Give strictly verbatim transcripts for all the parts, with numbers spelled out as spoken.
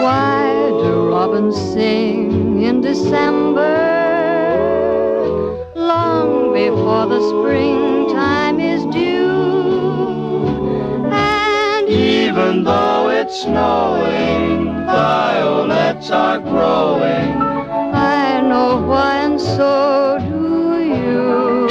Why do robins sing in December, long before the springtime is due? And even though it's snowing, violets are growing. I know why, and so do you.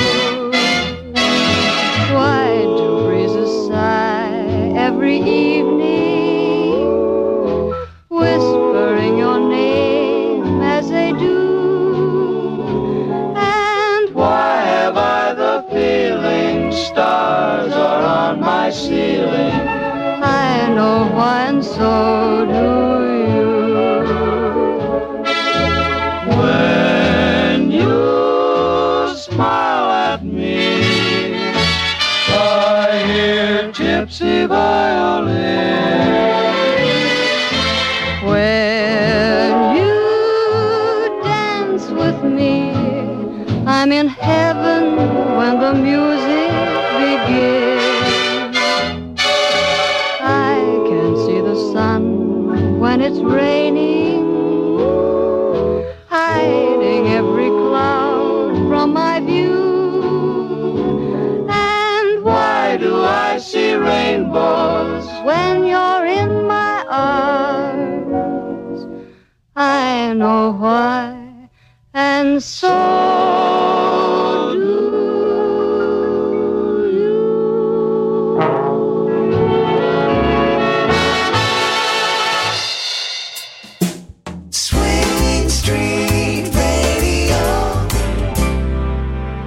Why do breezes sigh every evening, whispering your name as they do? And why have I the feeling stars are on my ceiling? I know why, and so do you. When you smile at me, I hear gypsy violin. When you dance with me, I'm in heaven when the music begins. I can see the sun when it's raining, hiding every cloud from my view. And why do I see rainbows when you're in my arms? I know why, and so